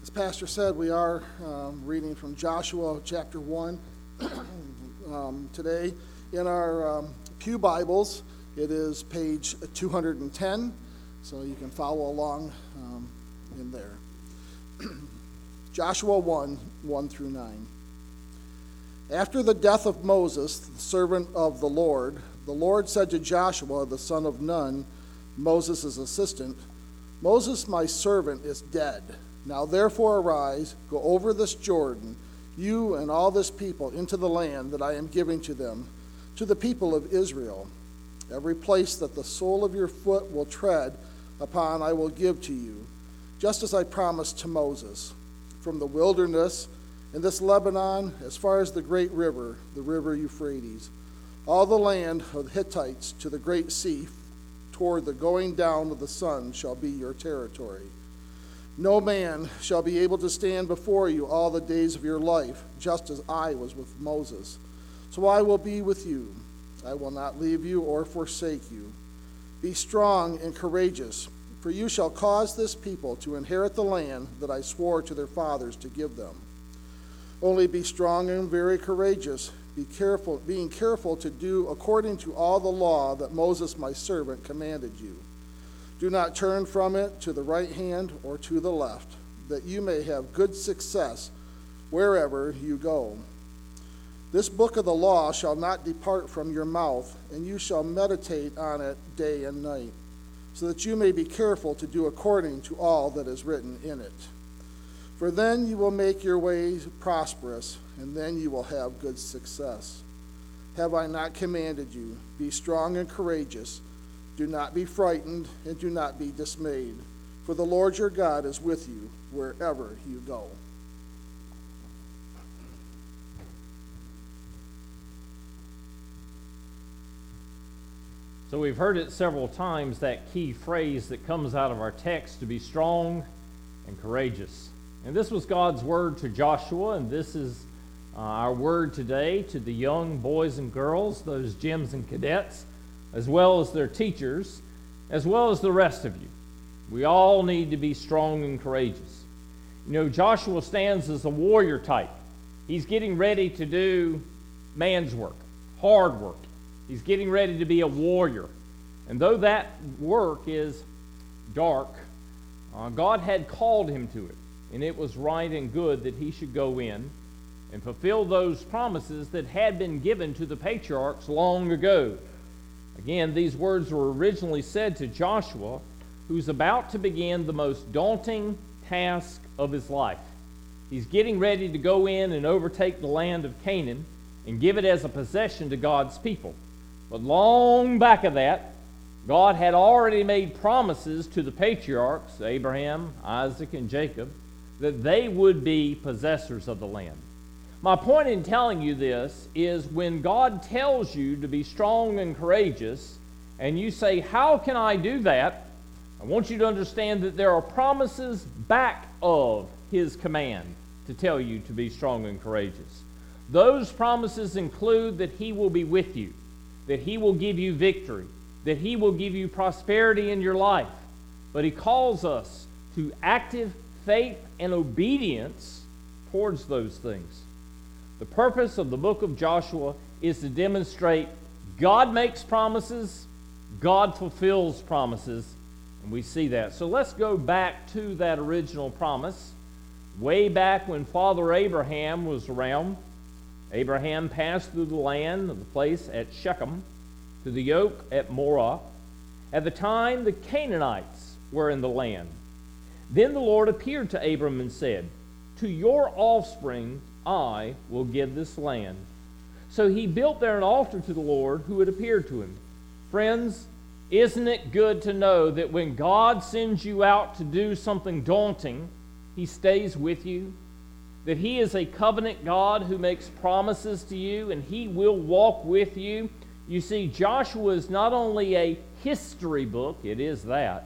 As Pastor said, we are reading from Joshua chapter 1 today. In our Pew Bibles, it is page 210, so you can follow along in there. Joshua 1 through 9. After the death of Moses, the servant of the Lord said to Joshua, the son of Nun, Moses' assistant, "Moses, my servant, is dead. Now therefore arise, go over this Jordan, you and all this people, into the land that I am giving to them, to the people of Israel. Every place that the sole of your foot will tread upon I will give to you, just as I promised to Moses. From the wilderness in this Lebanon, as far as the great river, the river Euphrates, all the land of the Hittites to the great sea, toward the going down of the sun shall be your territory. No man shall be able to stand before you all the days of your life, just as I was with Moses. So I will be with you. I will not leave you or forsake you. Be strong and courageous, for you shall cause this people to inherit the land that I swore to their fathers to give them. Only be strong and very courageous, being careful to do according to all the law that Moses my servant commanded you. Do not turn from it to the right hand or to the left, that you may have good success wherever you go. This book of the law shall not depart from your mouth, and you shall meditate on it day and night, so that you may be careful to do according to all that is written in it. For then you will make your ways prosperous, and then you will have good success. Have I not commanded you? Be strong and courageous. Do not be frightened, and do not be dismayed, for the Lord your God is with you wherever you go." So we've heard it several times, that key phrase that comes out of our text, to be strong and courageous. And this was God's word to Joshua, and this is our word today to the young boys and girls, those gems and cadets, as well as their teachers, as well as the rest of you. We all need to be strong and courageous. You know, Joshua stands as a warrior type. He's getting ready to do man's work, hard work. He's getting ready to be a warrior. And though that work is dark, God had called him to it. And it was right and good that he should go in and fulfill those promises that had been given to the patriarchs long ago. Again, these words were originally said to Joshua, who's about to begin the most daunting task of his life. He's getting ready to go in and overtake the land of Canaan and give it as a possession to God's people. But long back of that, God had already made promises to the patriarchs, Abraham, Isaac, and Jacob, that they would be possessors of the land. My point in telling you this is when God tells you to be strong and courageous, and you say, "How can I do that?" I want you to understand that there are promises back of his command to tell you to be strong and courageous. Those promises include that he will be with you, that he will give you victory, that he will give you prosperity in your life. But he calls us to active faith and obedience towards those things. The purpose of the book of Joshua is to demonstrate God makes promises, God fulfills promises, and we see that. So let's go back to that original promise. Way back when Father Abraham was around, Abraham passed through the land of the place at Shechem to the oak at Morah. At the time, the Canaanites were in the land. Then the Lord appeared to Abram and said, "To your offspring I will give this land." So he built there an altar to the Lord who had appeared to him. Friends, isn't it good to know that when God sends you out to do something daunting, he stays with you? That he is a covenant God who makes promises to you, and he will walk with you. You see, Joshua is not only a history book, it is that.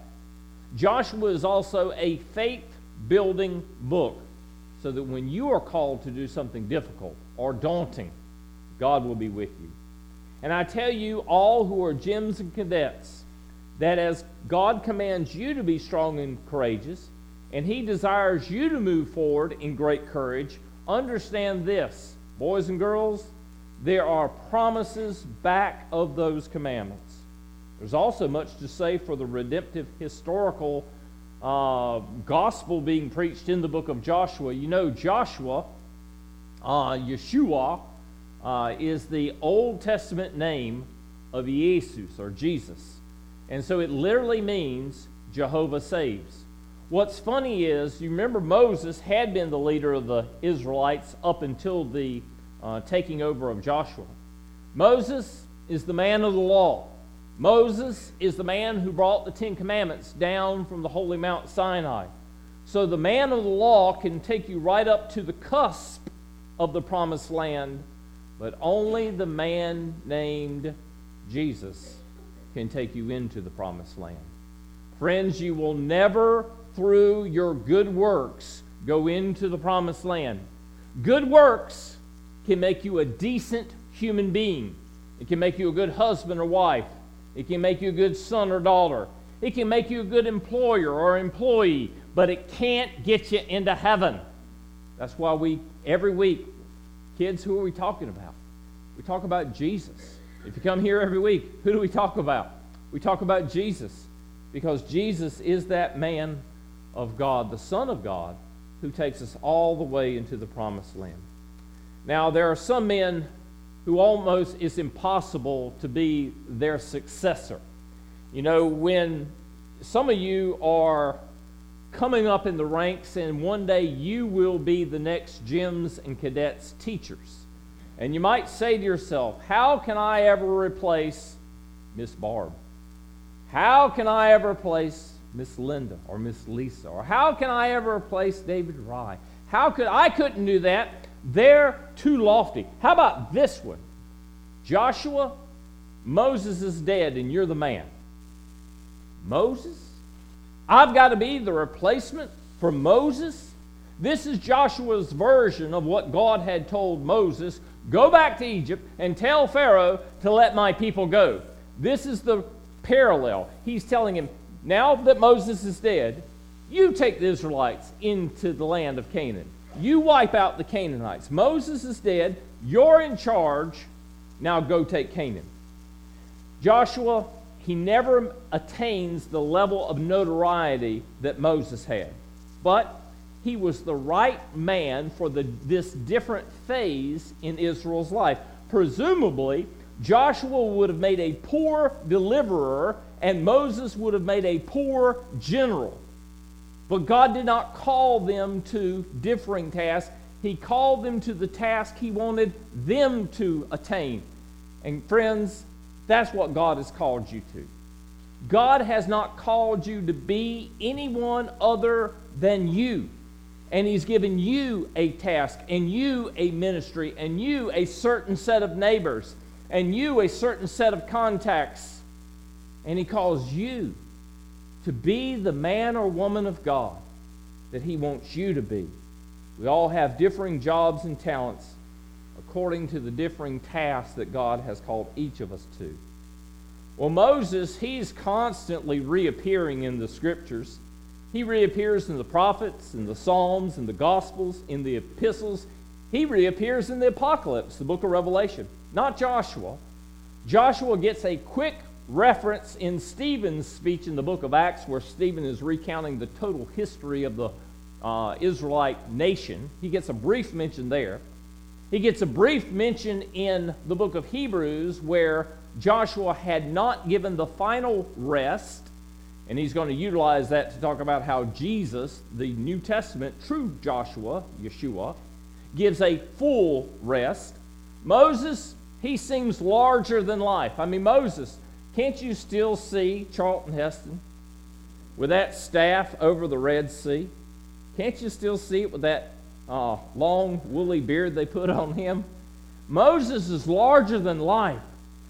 Joshua is also a faith-building book, so that when you are called to do something difficult or daunting, God will be with you. And I tell you, all who are gems and cadets, that as God commands you to be strong and courageous, and He desires you to move forward in great courage, understand this, boys and girls, there are promises back of those commandments. There's also much to say for the redemptive historical gospel being preached in the book of Joshua. You know, Joshua, Yeshua, is the Old Testament name of Jesus or Jesus. And so it literally means Jehovah saves. What's funny is, you remember Moses had been the leader of the Israelites up until the taking over of Joshua. Moses is the man of the law. Moses is the man who brought the Ten Commandments down from the holy Mount Sinai. So the man of the law can take you right up to the cusp of the promised land, but only the man named Jesus can take you into the promised land. Friends, you will never, through your good works, go into the promised land. Good works can make you a decent human being. It can make you a good husband or wife. It can make you a good son or daughter. It can make you a good employer or employee, but it can't get you into heaven. That's why every week, kids, who are we talking about? We talk about Jesus. If you come here every week, who do we talk about? We talk about Jesus, because Jesus is that man of God, the Son of God, who takes us all the way into the promised land. Now, there are some men who almost it's impossible to be their successor. You know, when some of you are coming up in the ranks and one day you will be the next gyms and cadets teachers. And you might say to yourself, how can I ever replace Miss Barb? How can I ever replace Miss Linda or Miss Lisa? Or how can I ever replace David Rye? I couldn't do that. They're too lofty. How about this one? Joshua, Moses is dead and you're the man. Moses? I've got to be the replacement for Moses? This is Joshua's version of what God had told Moses. Go back to Egypt and tell Pharaoh to let my people go. This is the parallel. He's telling him, now that Moses is dead, you take the Israelites into the land of Canaan. You wipe out the Canaanites. Moses is dead. You're in charge. Now go take Canaan. Joshua, he never attains the level of notoriety that Moses had. But he was the right man for this different phase in Israel's life. Presumably, Joshua would have made a poor deliverer, and Moses would have made a poor general. But God did not call them to differing tasks. He called them to the task He wanted them to attain. And friends, that's what God has called you to. God has not called you to be anyone other than you. And He's given you a task, and you a ministry, and you a certain set of neighbors, and you a certain set of contacts. And He calls you to be the man or woman of God that He wants you to be. We all have differing jobs and talents according to the differing tasks that God has called each of us to. Well, Moses, he's constantly reappearing in the Scriptures. He reappears in the prophets, in the Psalms, in the Gospels, in the epistles. He reappears in the Apocalypse, the book of Revelation. Not Joshua. Joshua gets a quick reference in Stephen's speech in the book of Acts, where Stephen is recounting the total history of the Israelite nation. He gets a brief mention there. He gets a brief mention in the book of Hebrews, where Joshua had not given the final rest, and he's going to utilize that to talk about how Jesus, the New Testament, true Joshua, Yeshua, gives a full rest. Moses, he seems larger than life. I mean, Moses, can't you still see Charlton Heston with that staff over the Red Sea? Can't you still see it with that long woolly beard they put on him? Moses is larger than life.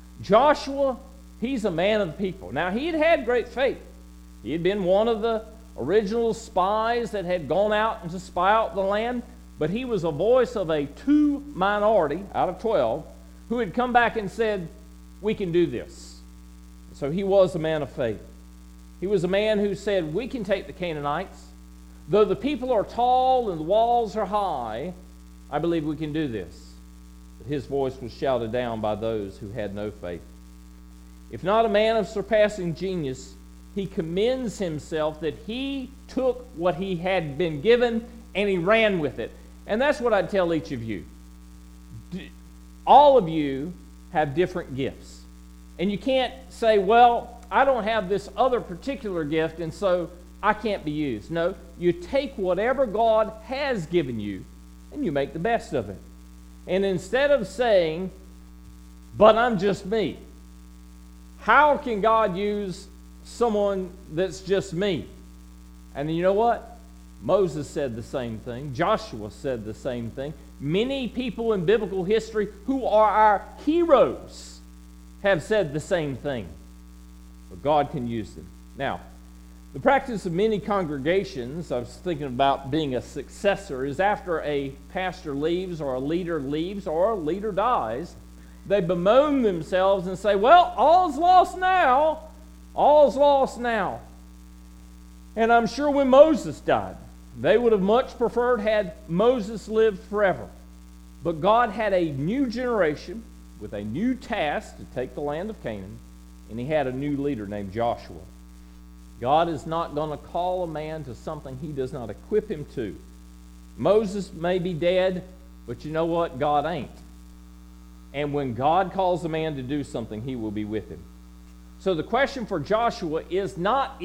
Joshua, he's a man of the people. Now, he had great faith. He had been one of the original spies that had gone out to spy out the land, but he was a voice of a 2 minority out of 12 who had come back and said, we can do this. So he was a man of faith. He was a man who said, we can take the Canaanites. Though the people are tall and the walls are high, I believe we can do this. But his voice was shouted down by those who had no faith. If not a man of surpassing genius, he commends himself that he took what he had been given and he ran with it. And that's what I'd tell each of you. All of you have different gifts. And you can't say, well, I don't have this other particular gift, and so I can't be used. No, you take whatever God has given you, and you make the best of it. And instead of saying, but I'm just me, how can God use someone that's just me? And you know what? Moses said the same thing. Joshua said the same thing. Many people in biblical history who are our heroes have said the same thing. But God can use them. Now, the practice of many congregations, I was thinking about being a successor, is after a pastor leaves or a leader dies, they bemoan themselves and say, well, all's lost now. All's lost now. And I'm sure when Moses died, they would have much preferred had Moses lived forever. But God had a new generation with a new task to take the land of Canaan, and he had a new leader named Joshua. God is not going to call a man to something he does not equip him to. Moses may be dead, but you know what? God ain't. And when God calls a man to do something, he will be with him. So the question for Joshua is not,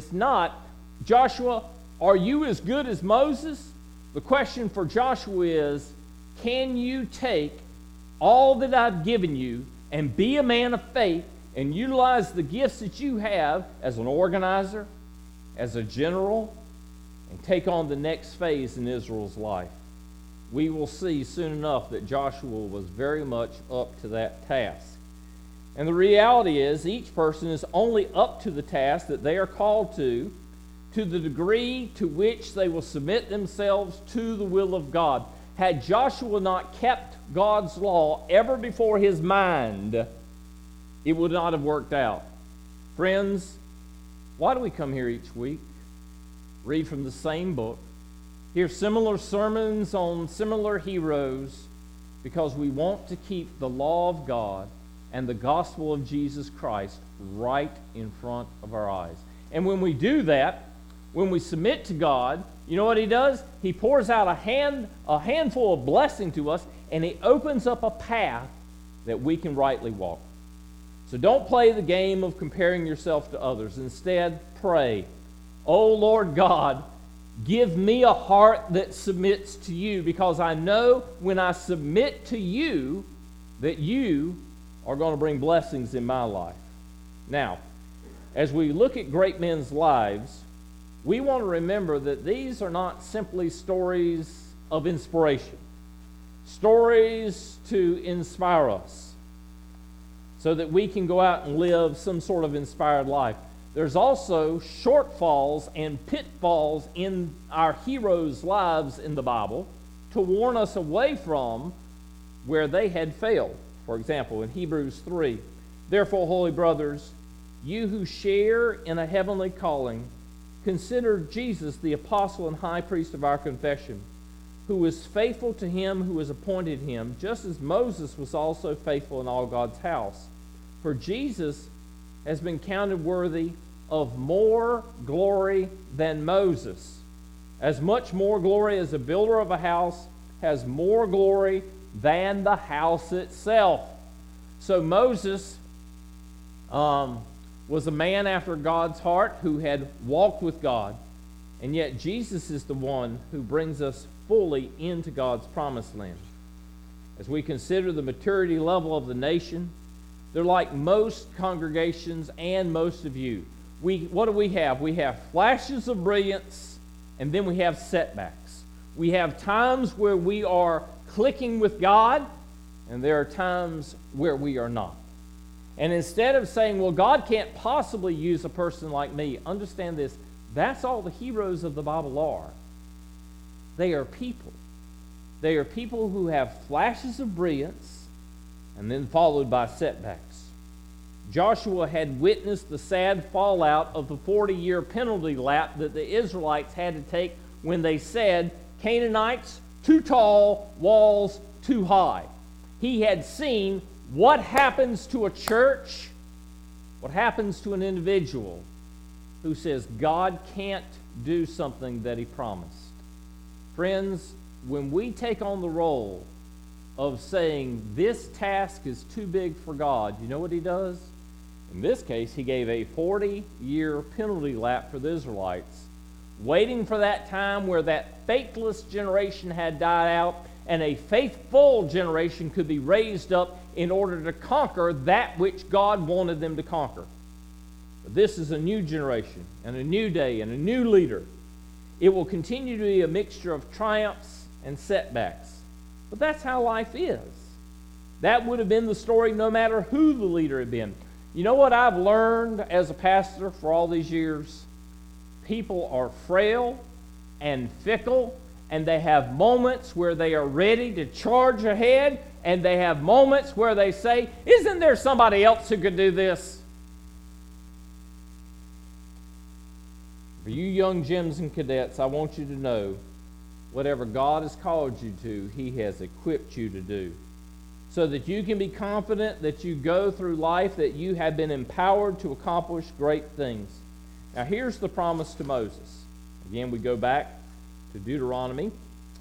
Joshua, are you as good as Moses? The question for Joshua is, can you take all that I've given you and be a man of faith and utilize the gifts that you have as an organizer, as a general, and take on the next phase in Israel's life? We will see soon enough that Joshua was very much up to that task. And the reality is, each person is only up to the task that they are called to the degree to which they will submit themselves to the will of God. Had Joshua not kept God's law ever before his mind, it would not have worked out. Friends, why do we come here each week? Read from the same book, hear similar sermons on similar heroes, because we want to keep the law of God and the gospel of Jesus Christ right in front of our eyes. And when we do that, when we submit to God, you know what he does? He pours out a handful of blessing to us, and he opens up a path that we can rightly walk. So don't play the game of comparing yourself to others. Instead, pray, "Oh Lord God, give me a heart that submits to you, because I know when I submit to you that you are going to bring blessings in my life." Now, as we look at great men's lives, we want to remember that these are not simply stories of inspiration, stories to inspire us so that we can go out and live some sort of inspired life. There's also shortfalls and pitfalls in our heroes' lives in the Bible to warn us away from where they had failed. For example, in Hebrews 3, "Therefore, holy brothers, you who share in a heavenly calling, consider Jesus the apostle and high priest of our confession, who was faithful to him who has appointed him, just as Moses was also faithful in all God's house. For Jesus has been counted worthy of more glory than Moses. As much more glory as a builder of a house has more glory than the house itself." So Moses was a man after God's heart who had walked with God. And yet Jesus is the one who brings us fully into God's promised land. As we consider the maturity level of the nation, they're like most congregations and most of you. What do we have? We have flashes of brilliance, and then we have setbacks. We have times where we are clicking with God, and there are times where we are not. And instead of saying, well, God can't possibly use a person like me, understand this, that's all the heroes of the Bible are. They are people. They are people who have flashes of brilliance and then followed by setbacks. Joshua had witnessed the sad fallout of the 40-year penalty lap that the Israelites had to take when they said, Canaanites, too tall, walls too high. He had seen what happens to a church, what happens to an individual who says God can't do something that he promised. Friends, when we take on the role of saying this task is too big for God, you know what he does? In this case, he gave a 40-year penalty lap for the Israelites, waiting for that time where that faithless generation had died out and a faithful generation could be raised up in order to conquer that which God wanted them to conquer. But this is a new generation and a new day and a new leader. It will continue to be a mixture of triumphs and setbacks. But that's how life is. That would have been the story no matter who the leader had been. You know what I've learned as a pastor for all these years? People are frail and fickle, and they have moments where they are ready to charge ahead, and they have moments where they say, isn't there somebody else who could do this? For you young gems and cadets, I want you to know, whatever God has called you to, he has equipped you to do, so that you can be confident that you go through life, that you have been empowered to accomplish great things. Now here's the promise to Moses. Again, we go back to Deuteronomy.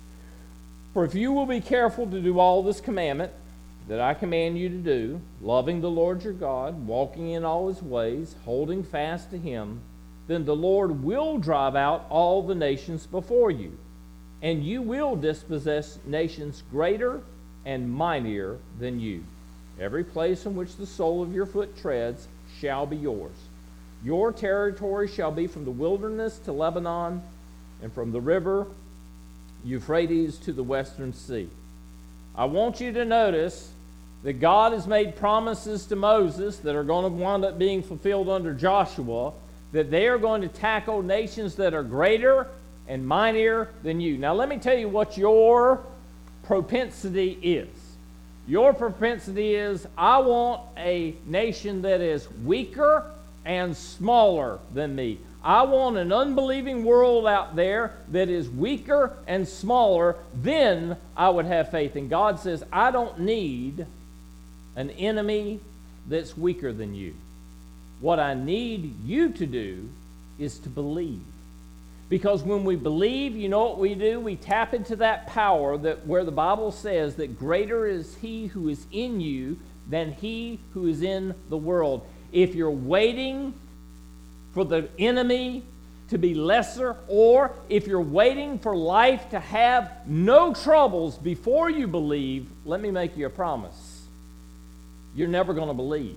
For if you will be careful to do all this commandment that I command you to do, loving the Lord your God, walking in all his ways, holding fast to him, then the Lord will drive out all the nations before you, and you will dispossess nations greater and mightier than you. Every place in which the sole of your foot treads shall be yours. Your territory shall be from the wilderness to Lebanon, and from the river Euphrates to the western sea. I want you to notice that God has made promises to Moses that are going to wind up being fulfilled under Joshua, that they are going to tackle nations that are greater and mightier than you. Now let me tell you what your propensity is. Your propensity is, I want a nation that is weaker and smaller than me. I want an unbelieving world out there that is weaker and smaller, then I would have faith. And God says, I don't need an enemy that's weaker than you. What I need you to do is to believe. Because when we believe, you know what we do? We tap into that power that where the Bible says that greater is he who is in you than he who is in the world. If you're waiting for the enemy to be lesser, or if you're waiting for life to have no troubles before you believe, let me make you a promise. You're never going to believe.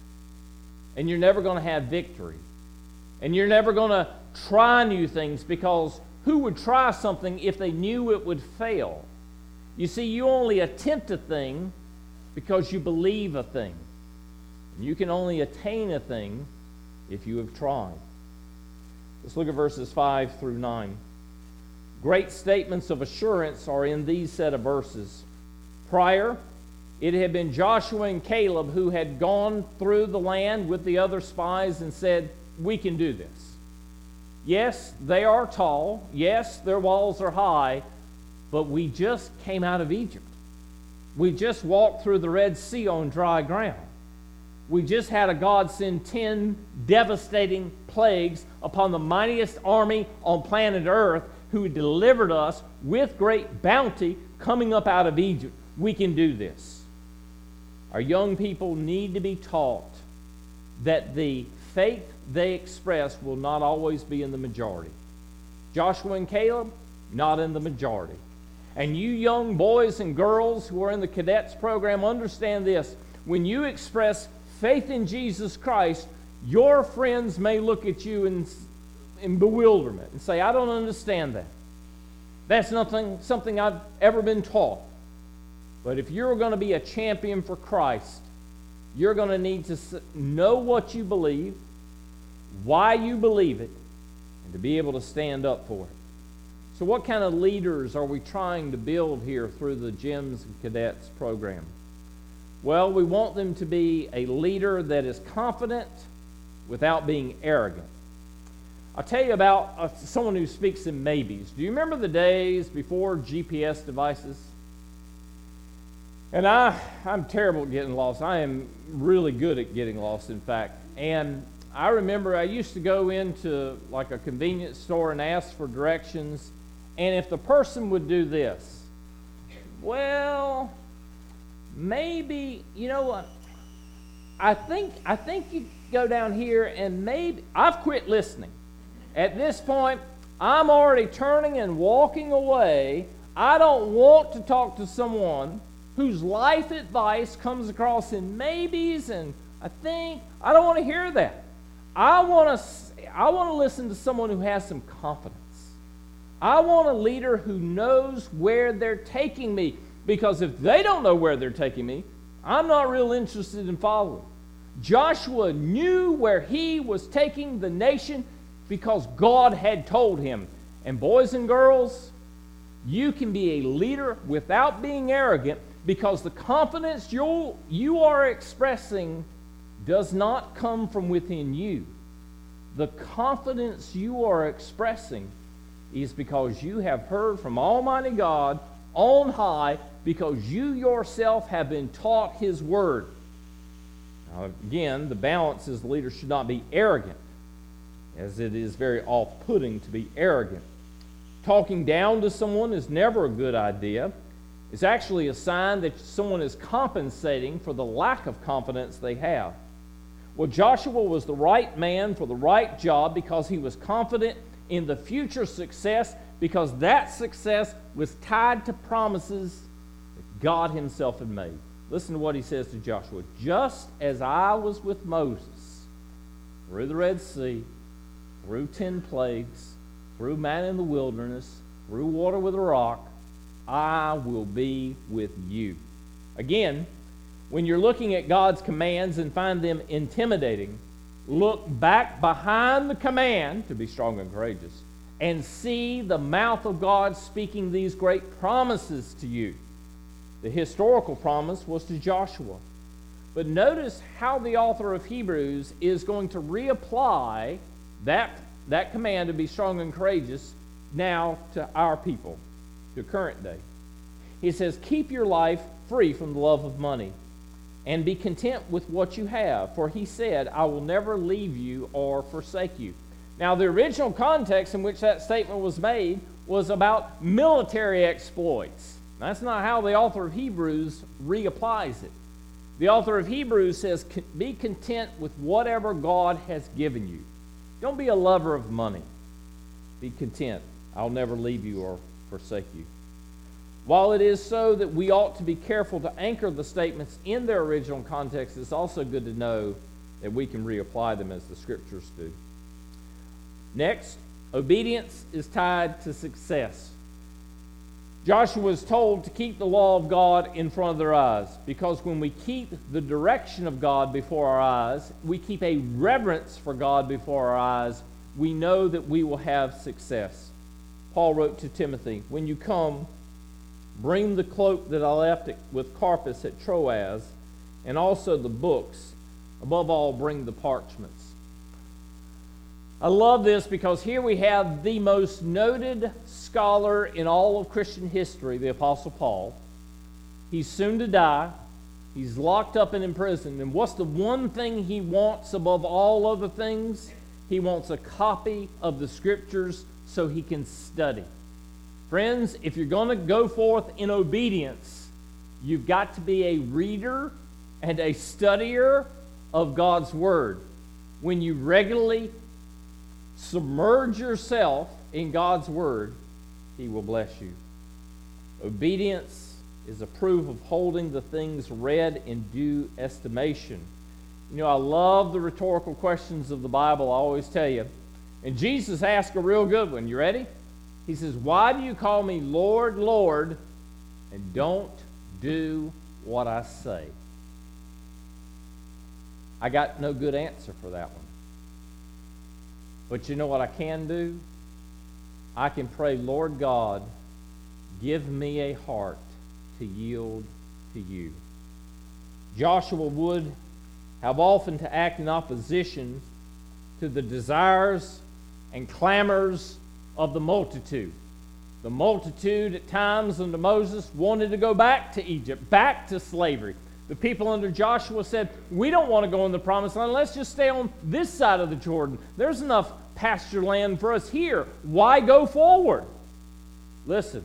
And you're never going to have victory. And you're never going to try new things, because who would try something if they knew it would fail? You see, you only attempt a thing because you believe a thing. You can only attain a thing if you have tried. Let's look at verses 5 through 9. Great statements of assurance are in these set of verses. Prior, it had been Joshua and Caleb who had gone through the land with the other spies and said, we can do this. Yes, they are tall. Yes, their walls are high. But we just came out of Egypt. We just walked through the Red Sea on dry ground. We just had a God send 10 devastating plagues upon the mightiest army on planet Earth, who delivered us with great bounty coming up out of Egypt. We can do this. Our young people need to be taught that the faith they express will not always be in the majority. Joshua and Caleb, not in the majority. And you young boys and girls who are in the cadets program, understand this. When you express faith in Jesus Christ, your friends may look at you in bewilderment and say, I don't understand that. That's something I've ever been taught. But if you're going to be a champion for Christ, you're going to need to know what you believe, why you believe it, and to be able to stand up for it. So what kind of leaders are we trying to build here through the Gems and Cadets program? Well, we want them to be a leader that is confident without being arrogant. I'll tell you about someone who speaks in maybes. Do you remember the days before GPS devices? And I'm terrible at getting lost. I am really good at getting lost, in fact. And I remember I used to go into like a convenience store and ask for directions. And if the person would do this, well, maybe, you know what? I think you go down here and maybe, I've quit listening. At this point, I'm already turning and walking away. I don't want to talk to someone whose life advice comes across in maybes, and I don't want to hear that. I want to listen to someone who has some confidence. I want a leader who knows where they're taking me, because if they don't know where they're taking me, I'm not real interested in following. Joshua knew where he was taking the nation because God had told him. And boys and girls, you can be a leader without being arrogant, because the confidence you are expressing does not come from within you. The confidence you are expressing is because you have heard from Almighty God on high, because you yourself have been taught His Word. Now, again, the balance is the leader should not be arrogant, as it is very off-putting to be arrogant. Talking down to someone is never a good idea. It's actually a sign that someone is compensating for the lack of confidence they have. Well, Joshua was the right man for the right job because he was confident in the future success, because that success was tied to promises that God Himself had made. Listen to what He says to Joshua. Just as I was with Moses through the Red Sea, through 10 plagues, through manna in the wilderness, through water with a rock, I will be with you. Again, when you're looking at God's commands and find them intimidating, look back behind the command to be strong and courageous and see the mouth of God speaking these great promises to you. The historical promise was to Joshua. But notice how the author of Hebrews is going to reapply that command to be strong and courageous now to our people, to current day. He says, keep your life free from the love of money and be content with what you have. For He said, I will never leave you or forsake you. Now, the original context in which that statement was made was about military exploits. That's not how the author of Hebrews reapplies it. The author of Hebrews says, be content with whatever God has given you. Don't be a lover of money. Be content. I'll never leave you or forsake you. While it is so that we ought to be careful to anchor the statements in their original context, it's also good to know that we can reapply them as the Scriptures do. Next, obedience is tied to success. Joshua was told to keep the law of God in front of their eyes, because when we keep the direction of God before our eyes, we keep a reverence for God before our eyes, we know that we will have success. Paul wrote to Timothy, when you come, bring the cloak that I left with Carpus at Troas, and also the books. Above all, bring the parchments. I love this because here we have the most noted scholar in all of Christian history, the Apostle Paul. He's soon to die. He's locked up and imprisoned. And what's the one thing he wants above all other things? He wants a copy of the Scriptures so he can study. Friends, if you're going to go forth in obedience, you've got to be a reader and a studier of God's Word. When you regularly submerge yourself in God's Word, He will bless you. Obedience is a proof of holding the things read in due estimation. You know, I love the rhetorical questions of the Bible, I always tell you. And Jesus asked a real good one. You ready? He says, why do you call me Lord, Lord, and don't do what I say? I got no good answer for that one. But you know what I can do? I can pray, Lord God, give me a heart to yield to you. Joshua would have often to act in opposition to the desires and clamors of the multitude. The multitude at times under Moses wanted to go back to Egypt, back to slavery. The people under Joshua said, we don't want to go in the promised land. Let's just stay on this side of the Jordan. There's enough pasture land for us here. Why go forward? Listen,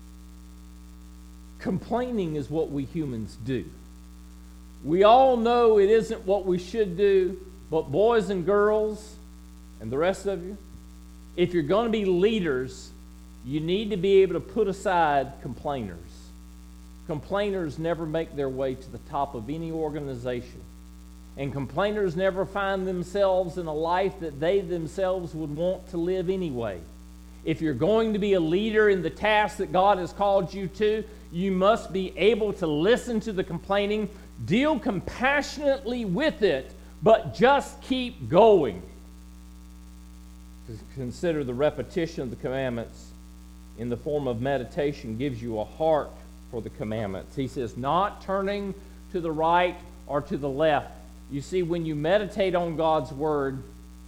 complaining is what we humans do. We all know it isn't what we should do, but boys and girls, and the rest of you, if you're going to be leaders, you need to be able to put aside complainers. Complainers never make their way to the top of any organization. And complainers never find themselves in a life that they themselves would want to live anyway. If you're going to be a leader in the task that God has called you to, you must be able to listen to the complaining, deal compassionately with it, but just keep going. To consider the repetition of the commandments in the form of meditation gives you a heart for the commandments. He says, not turning to the right or to the left. You see, when you meditate on God's Word,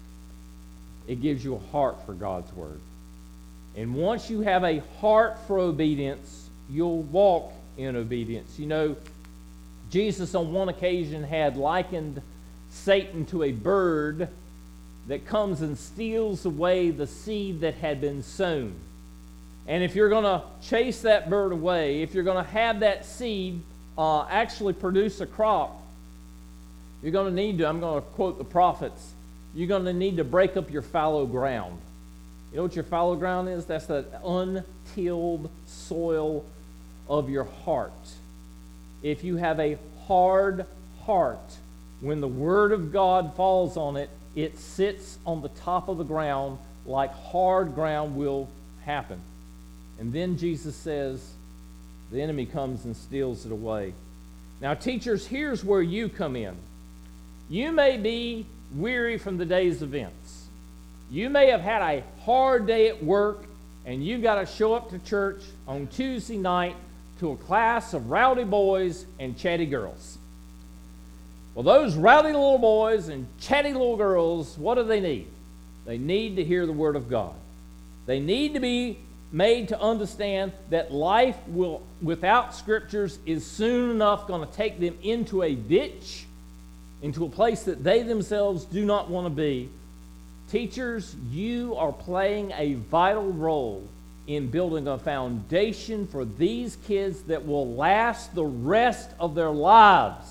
it gives you a heart for God's Word. And once you have a heart for obedience, you'll walk in obedience. You know, Jesus on one occasion had likened Satan to a bird that comes and steals away the seed that had been sown. And if you're going to chase that bird away, if you're going to have that seed actually produce a crop, you're going to need to, I'm going to quote the prophets, you're going to need to break up your fallow ground. You know what your fallow ground is? That's the untilled soil of your heart. If you have a hard heart, when the Word of God falls on it, it sits on the top of the ground like hard ground will happen. And then Jesus says, the enemy comes and steals it away. Now, teachers, here's where you come in. You may be weary from the day's events. You may have had a hard day at work, and you've got to show up to church on Tuesday night to a class of rowdy boys and chatty girls. Well, those rowdy little boys and chatty little girls, what do they need? They need to hear the Word of God. They need to be made to understand that life without Scriptures is soon enough going to take them into a ditch, into a place that they themselves do not want to be. Teachers, you are playing a vital role in building a foundation for these kids that will last the rest of their lives.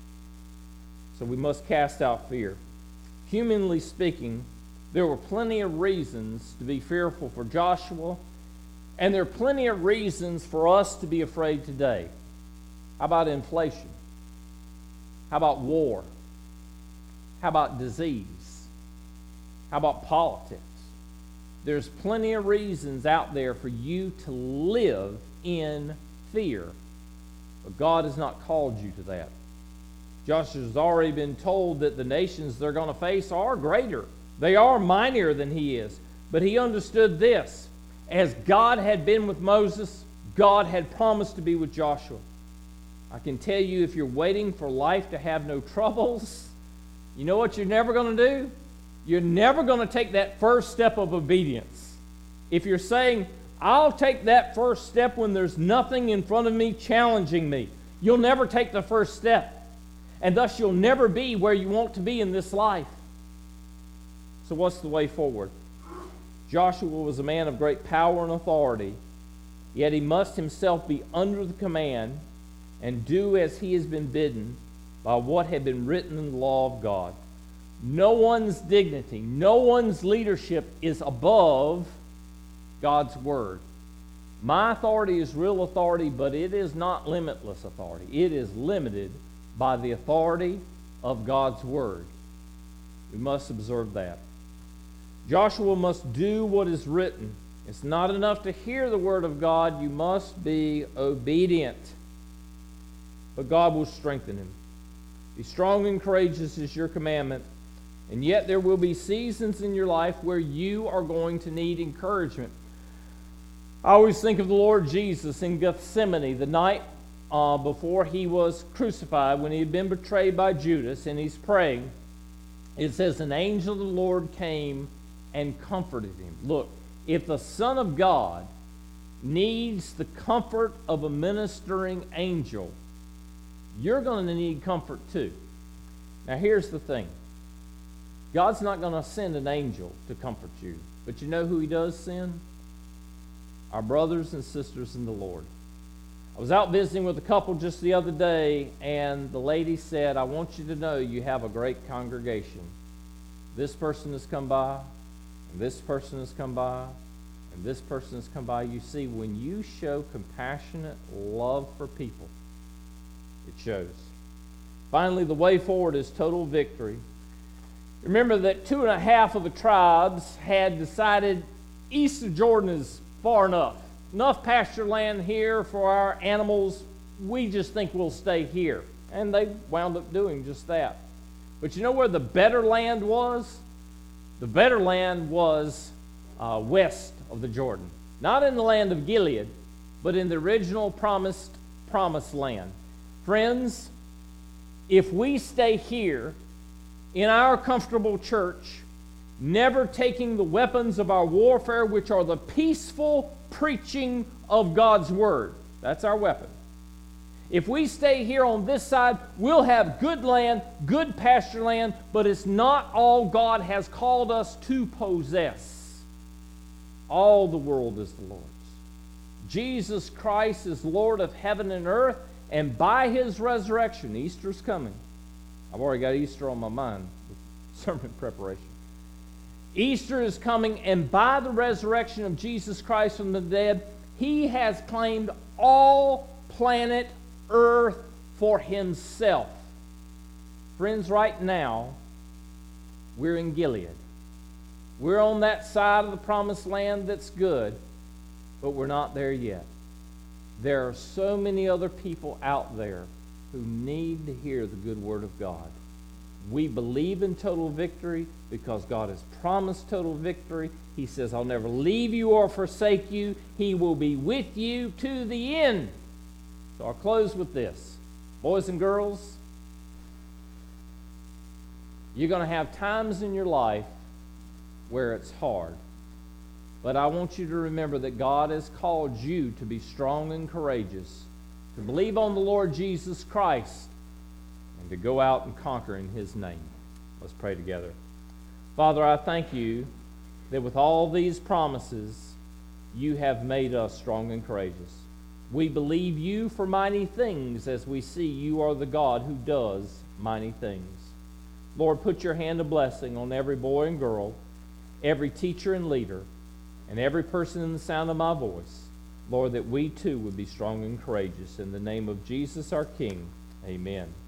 So we must cast out fear. Humanly speaking, there were plenty of reasons to be fearful for Joshua, and there are plenty of reasons for us to be afraid today. How about inflation? How about war? How about disease? How about politics? There's plenty of reasons out there for you to live in fear, but God has not called you to that. Joshua's already been told that the nations they're going to face are greater. They are mightier than he is. But he understood this. As God had been with Moses, God had promised to be with Joshua. I can tell you, if you're waiting for life to have no troubles, you know what you're never going to do? You're never going to take that first step of obedience. If you're saying, I'll take that first step when there's nothing in front of me challenging me, you'll never take the first step. And thus you'll never be where you want to be in this life. So what's the way forward? Joshua was a man of great power and authority, yet he must himself be under the command and do as he has been bidden by what had been written in the law of God. No one's dignity, no one's leadership is above God's word. My authority is real authority, but it is not limitless authority. It is limited by the authority of God's word. We must observe that. Joshua must do what is written. It's not enough to hear the word of God. You must be obedient. But God will strengthen him. Be strong and courageous is your commandment. And yet there will be seasons in your life where you are going to need encouragement. I always think of the Lord Jesus in Gethsemane, the night before he was crucified, when he had been betrayed by Judas, and he's praying. It says, an angel of the Lord came and comforted him. Look, if the Son of God needs the comfort of a ministering angel, you're going to need comfort too. Now here's the thing. God's not going to send an angel to comfort you. But you know who he does send? Our brothers and sisters in the Lord. I was out visiting with a couple just the other day, and the lady said, I want you to know you have a great congregation. This person has come by, and this person has come by, and this person has come by. You see, when you show compassionate love for people, it shows. Finally, the way forward is total victory. Remember that 2.5 of the tribes had decided east of Jordan is far enough. Enough pasture land here for our animals. We just think we'll stay here. And they wound up doing just that. But you know where the better land was? The better land was west of the Jordan. Not in the land of Gilead, but in the original promised land. Friends, if we stay here in our comfortable church, never taking the weapons of our warfare, which are the peaceful preaching of God's Word. That's our weapon. If we stay here on this side, we'll have good land, good pasture land, but it's not all God has called us to possess. All the world is the Lord's. Jesus Christ is Lord of heaven and earth, and by His resurrection, Easter's coming. I've already got Easter on my mind with sermon preparation. Easter is coming, and by the resurrection of Jesus Christ from the dead, He has claimed all planet Earth for Himself. Friends, right now, we're in Gilead. We're on that side of the promised land that's good, but we're not there yet. There are so many other people out there who need to hear the good word of God. We believe in total victory because God has promised total victory. He says, I'll never leave you or forsake you. He will be with you to the end. So I'll close with this. Boys and girls, you're going to have times in your life where it's hard. But I want you to remember that God has called you to be strong and courageous, to believe on the Lord Jesus Christ, and to go out and conquer in His name. Let's pray together. Father, I thank you that with all these promises, you have made us strong and courageous. We believe you for mighty things as we see you are the God who does mighty things. Lord, put your hand of blessing on every boy and girl, every teacher and leader, and every person in the sound of my voice. Lord, that we too would be strong and courageous. In the name of Jesus our King, amen.